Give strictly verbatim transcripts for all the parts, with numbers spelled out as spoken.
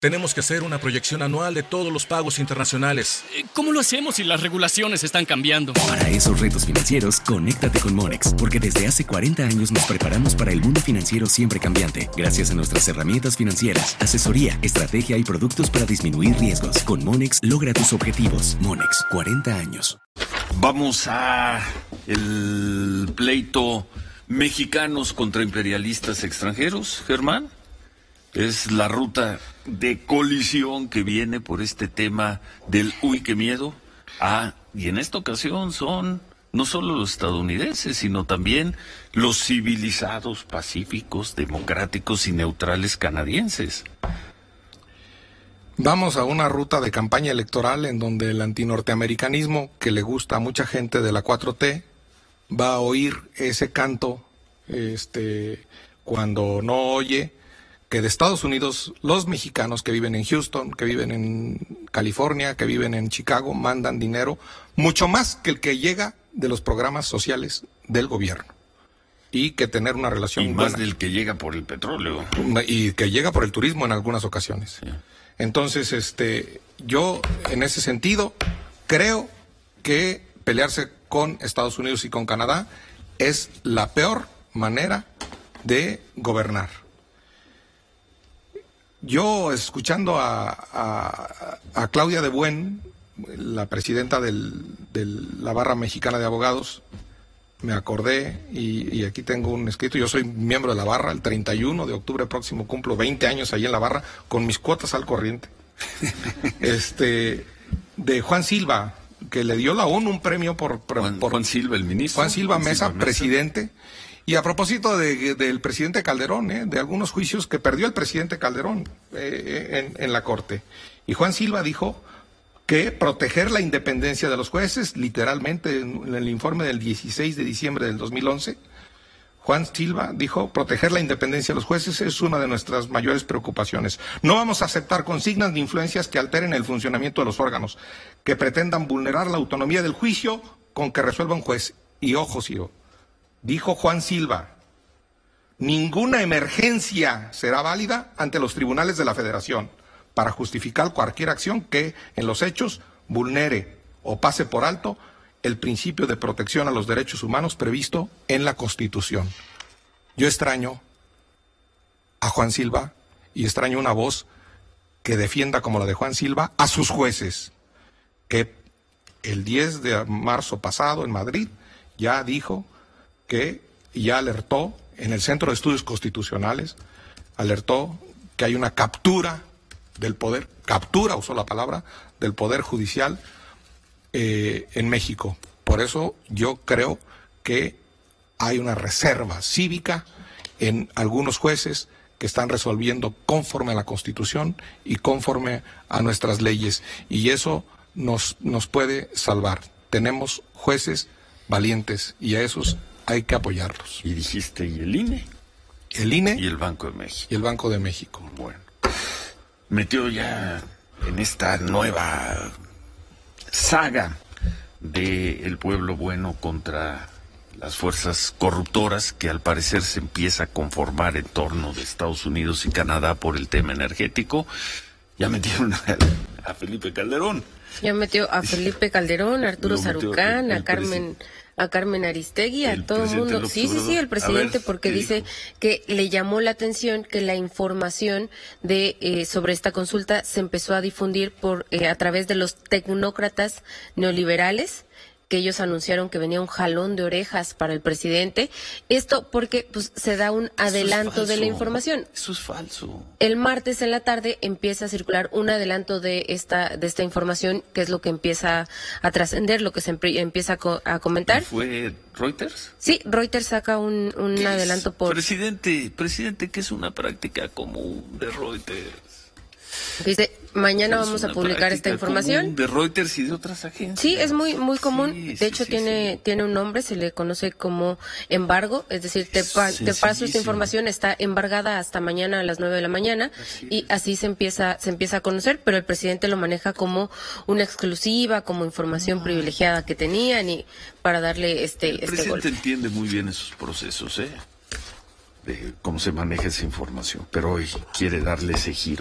Tenemos que hacer una proyección anual de todos los pagos internacionales. ¿Cómo lo hacemos si las regulaciones están cambiando? Para esos retos financieros, conéctate con Monex, porque desde hace cuarenta años nos preparamos para el mundo financiero siempre cambiante, gracias a nuestras herramientas financieras, asesoría, estrategia y productos para disminuir riesgos. Con Monex, logra tus objetivos. Monex, cuarenta años. Vamos a el pleito mexicanos contra imperialistas extranjeros, Germán. Es la ruta de colisión que viene por este tema del uy, qué miedo. Ah, y en esta ocasión son no solo los estadounidenses, sino también los civilizados, pacíficos, democráticos y neutrales canadienses. Vamos a una ruta de campaña electoral en donde el antinorteamericanismo, que le gusta a mucha gente de la cuatro T, va a oír ese canto este, cuando no oye que de Estados Unidos los mexicanos que viven en Houston, que viven en California, que viven en Chicago, mandan dinero mucho más que el que llega de los programas sociales del gobierno. Y que tener una relación y más buena. Del que llega por el petróleo. Y que llega por el turismo en algunas ocasiones. Sí. Entonces, este, yo en ese sentido creo que pelearse con Estados Unidos y con Canadá es la peor manera de gobernar. Yo, escuchando a, a, a Claudia de Buen, la presidenta del, de la Barra Mexicana de Abogados, me acordé, y, y aquí tengo un escrito, yo soy miembro de la Barra, el treinta y uno de octubre próximo cumplo veinte años ahí en la Barra, con mis cuotas al corriente, este, de Juan Silva, que le dio la ONU un premio por... por Juan, por Juan Silva, el ministro. Juan Silva Juan Mesa, Silva Mesa. presidente. Y a propósito de, del presidente Calderón, ¿eh? de algunos juicios que perdió el presidente Calderón eh, en, en la Corte. Y Juan Silva dijo que proteger la independencia de los jueces, literalmente en el informe del dieciséis de diciembre del dos mil once, Juan Silva dijo, proteger la independencia de los jueces es una de nuestras mayores preocupaciones. No vamos a aceptar consignas ni influencias que alteren el funcionamiento de los órganos, que pretendan vulnerar la autonomía del juicio con que resuelva un juez. Y ojo, Ciro, dijo Juan Silva, ninguna emergencia será válida ante los tribunales de la Federación para justificar cualquier acción que, en los hechos, vulnere o pase por alto el principio de protección a los derechos humanos previsto en la Constitución. Yo extraño a Juan Silva y extraño una voz que defienda como la de Juan Silva a sus jueces, que el diez de marzo pasado en Madrid ya dijo que ya alertó en el Centro de Estudios Constitucionales, alertó que hay una captura del poder, captura, usó la palabra, del poder judicial eh, en México. Por eso yo creo que hay una reserva cívica en algunos jueces que están resolviendo conforme a la Constitución y conforme a nuestras leyes. Y eso nos, nos puede salvar. Tenemos jueces valientes y a esos hay que apoyarlos. Y dijiste, ¿y el I N E? El I N E y el Banco de México. Y el Banco de México. Bueno, metió ya en esta nueva saga de el pueblo bueno contra las fuerzas corruptoras que al parecer se empieza a conformar en torno de Estados Unidos y Canadá por el tema energético. Ya metieron a, a Felipe Calderón. Ya metió a Felipe Calderón, a Arturo Sarucán, a Carmen... a Carmen Aristegui, a todo el mundo. Sí, sí, sí, el presidente, ver, porque dice dijo? que le llamó la atención que la información de eh, sobre esta consulta se empezó a difundir por eh, a través de los tecnócratas neoliberales, que ellos anunciaron que venía un jalón de orejas para el presidente. Esto porque pues se da un adelanto de la información. Eso es falso. El martes en la tarde empieza a circular un adelanto de esta de esta información, que es lo que empieza a trascender, lo que se empieza a, co a comentar. ¿Fue Reuters? Sí, Reuters saca un, un adelanto por... Presidente, presidente, ¿qué es una práctica común de Reuters? Dice, mañana vamos a publicar esta información. De Reuters y de otras agencias. Sí, es muy muy común. Sí, de sí, hecho, sí, tiene sí. tiene un nombre, se le conoce como embargo. Es decir, te, pa te paso esta información, está embargada hasta mañana a las nueve de la mañana. Así y así se empieza se empieza a conocer, pero el presidente lo maneja como una exclusiva, como información no. privilegiada que tenían y para darle este El este presidente golpe. entiende muy bien esos procesos, ¿eh? De cómo se maneja esa información, pero hoy quiere darle ese giro.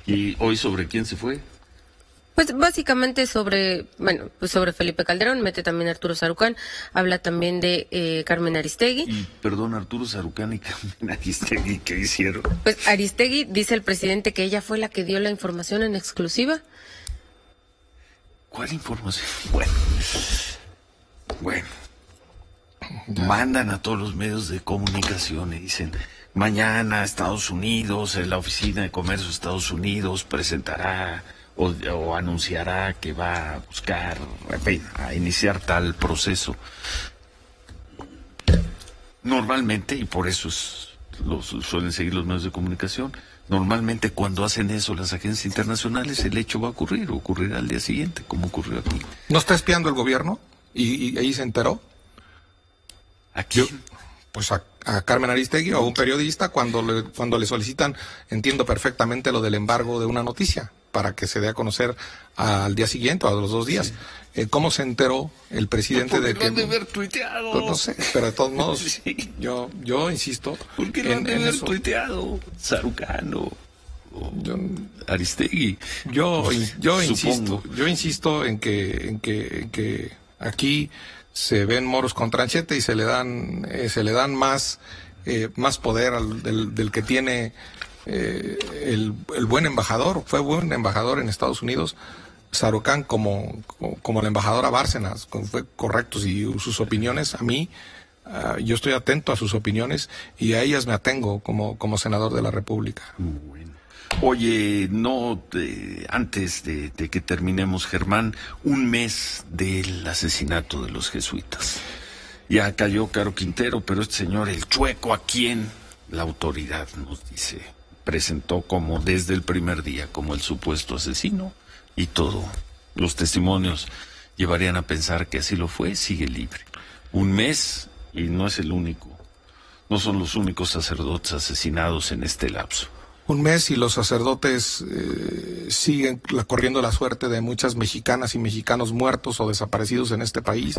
¿Y hoy sobre quién se fue? Pues básicamente sobre, bueno, pues sobre Felipe Calderón, mete también Arturo Sarucán, habla también de eh, Carmen Aristegui. Y, perdón, Arturo Sarucán y Carmen Aristegui, ¿qué hicieron? Pues Aristegui dice el presidente que ella fue la que dio la información en exclusiva. ¿Cuál información? Bueno, bueno, mandan a todos los medios de comunicación y dicen, mañana Estados Unidos, en la Oficina de Comercio de Estados Unidos presentará o, o anunciará que va a buscar, en fin, a iniciar tal proceso. Normalmente, y por eso es, los, suelen seguir los medios de comunicación, normalmente cuando hacen eso las agencias internacionales, el hecho va a ocurrir, ocurrirá al día siguiente, como ocurrió aquí. ¿No está espiando el gobierno? ¿Y, y ahí se enteró? ¿A quién? Yo, pues a, a Carmen Aristegui o a un periodista cuando le, cuando le solicitan, entiendo perfectamente lo del embargo de una noticia, para que se dé a conocer al día siguiente o a los dos días. Sí. Eh, ¿Cómo se enteró el presidente no, de que... lo han de haber tuiteado. Pues no sé, pero de todos modos, sí. yo, yo insisto... ¿Por qué lo han de haber eso. tuiteado? Sarucano, yo, Aristegui. Yo, yo insisto, yo insisto en que, en que, en que aquí se ven moros con tranchete y se le dan, eh, se le dan más, eh, más poder al, del, del que tiene eh, el, el buen embajador. Fue buen embajador en Estados Unidos, Sarucán, como, como, como la embajadora Bárcenas, fue correcto, y sus opiniones a mí, uh, yo estoy atento a sus opiniones y a ellas me atengo como, como senador de la República. Bueno. Oye, no, eh, antes de, de que terminemos, Germán, un mes del asesinato de los jesuitas. Ya cayó Caro Quintero, pero este señor, el Chueco, a quien la autoridad nos dice, presentó como desde el primer día como el supuesto asesino, y todo, los testimonios llevarían a pensar que así lo fue, sigue libre. Un mes, y no es el único, no son los únicos sacerdotes asesinados en este lapso. Un mes y los sacerdotes eh, siguen la, corriendo la suerte de muchas mexicanas y mexicanos muertos o desaparecidos en este país.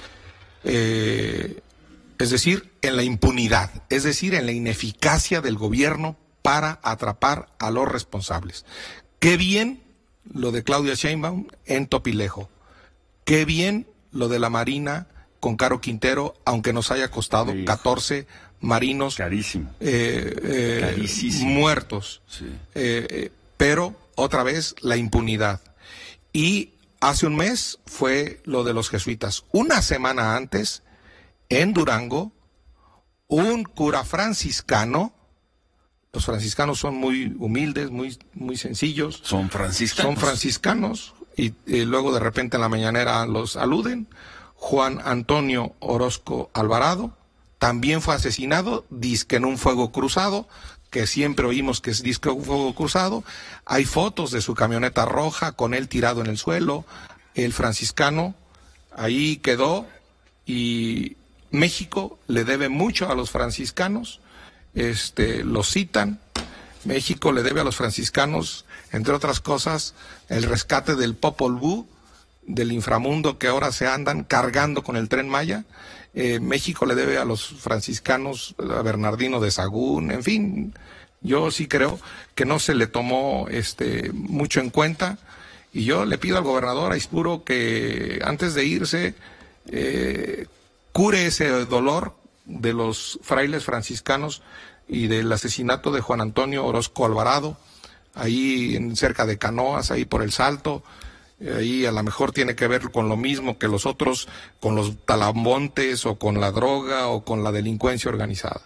Eh, es decir, en la impunidad, es decir, en la ineficacia del gobierno para atrapar a los responsables. Qué bien lo de Claudia Sheinbaum en Topilejo. Qué bien lo de la Marina con Caro Quintero, aunque nos haya costado sí. catorce marinos Carísimo. Eh, eh, muertos. Sí. Eh, eh, pero, otra vez, la impunidad. Y hace un mes fue lo de los jesuitas. Una semana antes, en Durango, un cura franciscano, los franciscanos son muy humildes, muy, muy sencillos. Son franciscanos. Son franciscanos, y, y luego de repente en la mañanera los aluden. Juan Antonio Orozco Alvarado también fue asesinado, dizque en un fuego cruzado, que siempre oímos que es disque un fuego cruzado. Hay fotos de su camioneta roja con él tirado en el suelo. El franciscano ahí quedó, y México le debe mucho a los franciscanos. Este, los citan. México le debe a los franciscanos, entre otras cosas, el rescate del Popol Vuh, del inframundo que ahora se andan cargando con el Tren Maya. Eh, México le debe a los franciscanos, a Bernardino de Sahagún, en fin, yo sí creo que no se le tomó este mucho en cuenta, y yo le pido al gobernador Aispuro que antes de irse eh, cure ese dolor de los frailes franciscanos y del asesinato de Juan Antonio Orozco Alvarado, ahí en, cerca de Canoas, ahí por el Salto. Ahí a lo mejor tiene que ver con lo mismo que los otros, con los talamontes o con la droga o con la delincuencia organizada.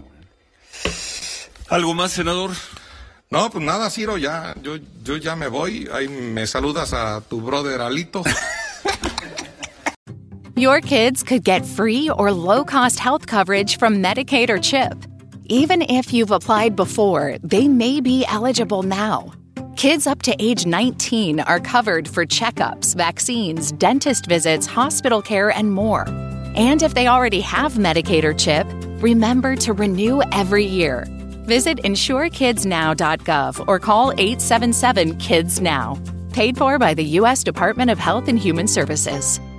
¿Algo más, senador? No, pues nada, Ciro, ya, yo, yo ya me voy. Ahí me saludas a tu brother Alito. Your kids could get free or low-cost health coverage from Medicaid or CHIP. Even if you've applied before, they may be eligible now. Kids up to age nineteen are covered for checkups, vaccines, dentist visits, hospital care, and more. And if they already have Medicaid or CHIP, remember to renew every year. Visit insure kids now dot gov or call eight seven seven, KIDS NOW. Paid for by the U S Department of Health and Human Services.